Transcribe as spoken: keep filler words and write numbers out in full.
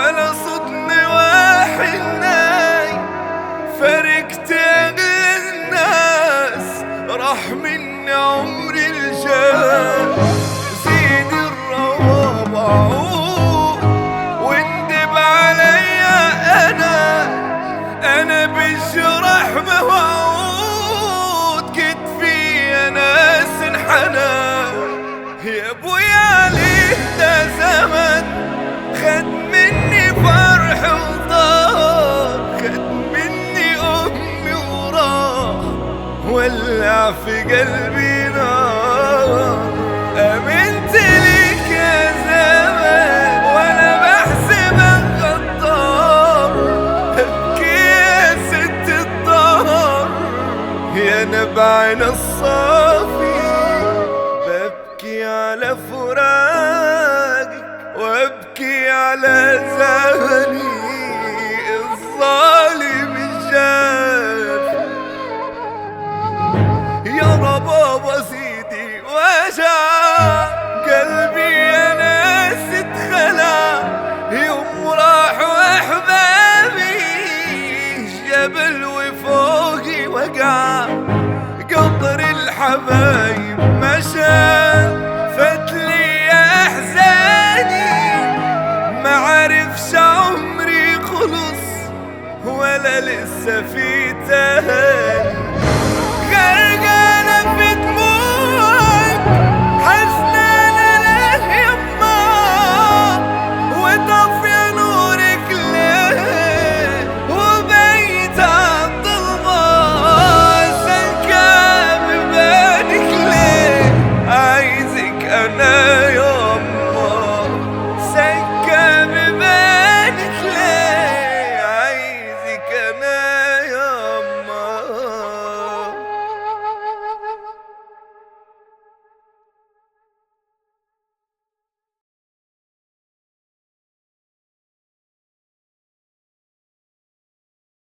ولا صدني واحد ناي، فرقت أغلى الناس، راح مني عمري الجاي. زيد الرواب عود واندب عليا، أنا أنا بجرح موعود، كتفي يا ناس انحنى. يا ابويا ليه ده زمن خد مني فرح وطار، خد مني امي وراح، ولع في قلبي نار. امنت ليك يا زمن وانا بحسبك غدار، ابكي يا ست الدهر يا نبعنا الصافي، ببكي على فراقك وابكي على زمني الظالم الجافي. يا ربابا سيدي وجع قلبي يا ناس اتخلع، يوم راحوا احبابي جبل وفوقي وقع. قطر الحبايب مشى فتلي يا احزاني، ما عرفش عمري خلص ولا لسه في تاني.